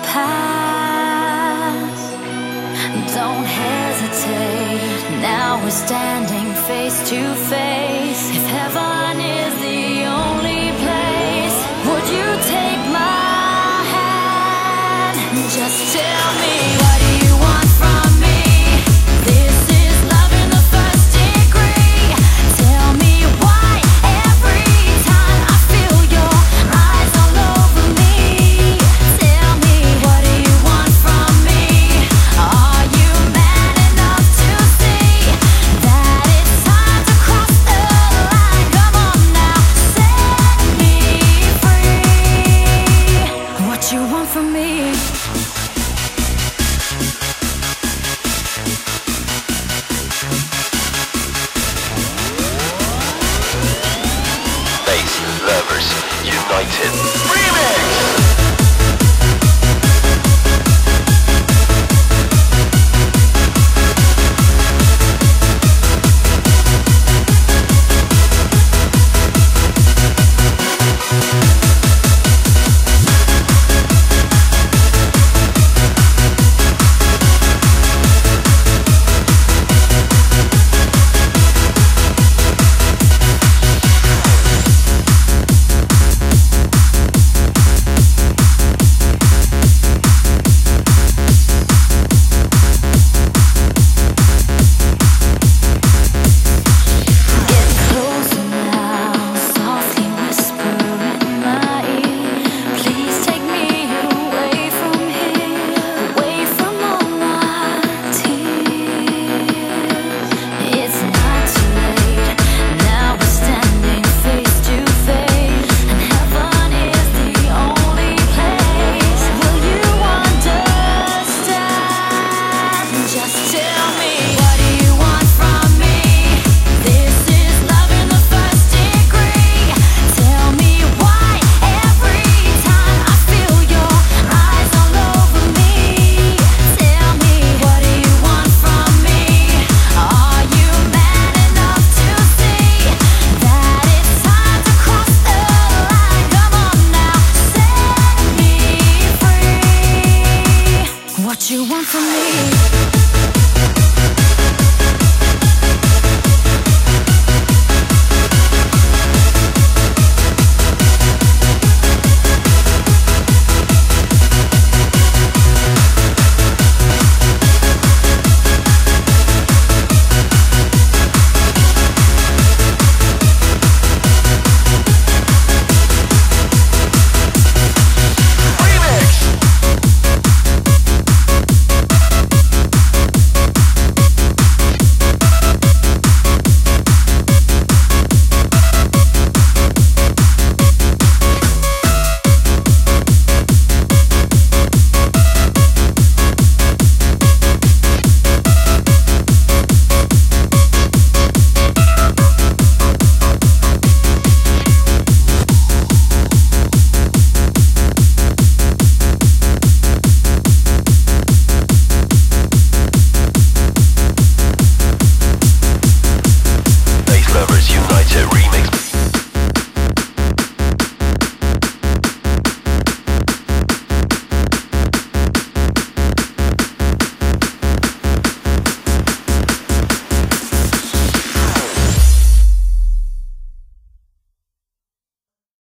past. Don't hesitate, now we're standing face to face. If heaven is the only place, would you take my hand? Just tell me, what do you want from me? This is love in the first degree. Tell me why every time I feel your eyes all over me. Tell me, what do you want from me? Are you man enough to see that it's time to cross the line? Come on now, set me free. What you want from me? Bass Lovers United Remix! What you want from me?